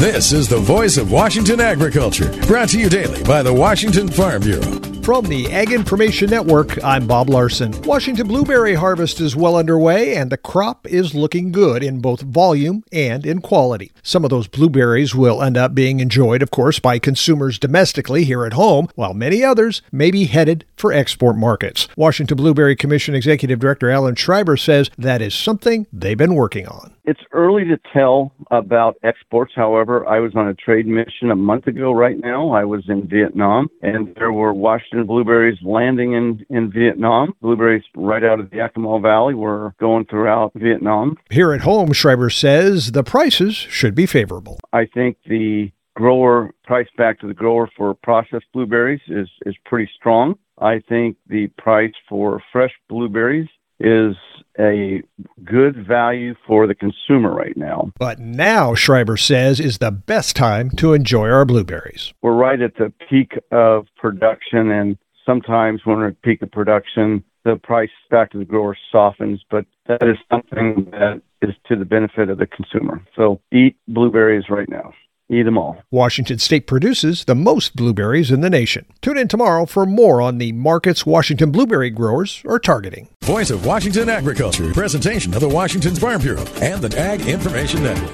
This is the voice of Washington agriculture, brought to you daily by the Washington Farm Bureau. From the Ag Information Network, I'm Bob Larson. Washington blueberry harvest is well underway, and the crop is looking good in both volume and in quality. Some of those blueberries will end up being enjoyed, of course, by consumers domestically here at home, while many others may be headed for export markets. Washington Blueberry Commission Executive Director Alan Schreiber says that is something they've been working on. It's early to tell about exports. However, I was on a trade mission a month ago right now. I was in Vietnam, and there were Washington blueberries landing in Vietnam. Blueberries right out of the Yakima Valley were going throughout Vietnam. Here at home, Schreiber says the prices should be favorable. I think the grower price back to the grower for processed blueberries is pretty strong. I think the price for fresh blueberries is a good value for the consumer right now. But now, Schreiber says, is the best time to enjoy our blueberries. We're right at the peak of production, and sometimes when we're at peak of production, the price back to the grower softens, but that is something that is to the benefit of the consumer. So eat blueberries right now. Eat them all. Washington State produces the most blueberries in the nation. Tune in tomorrow for more on the markets Washington blueberry growers are targeting. Voice of Washington agriculture, presentation of the Washington Farm Bureau and the Ag Information Network.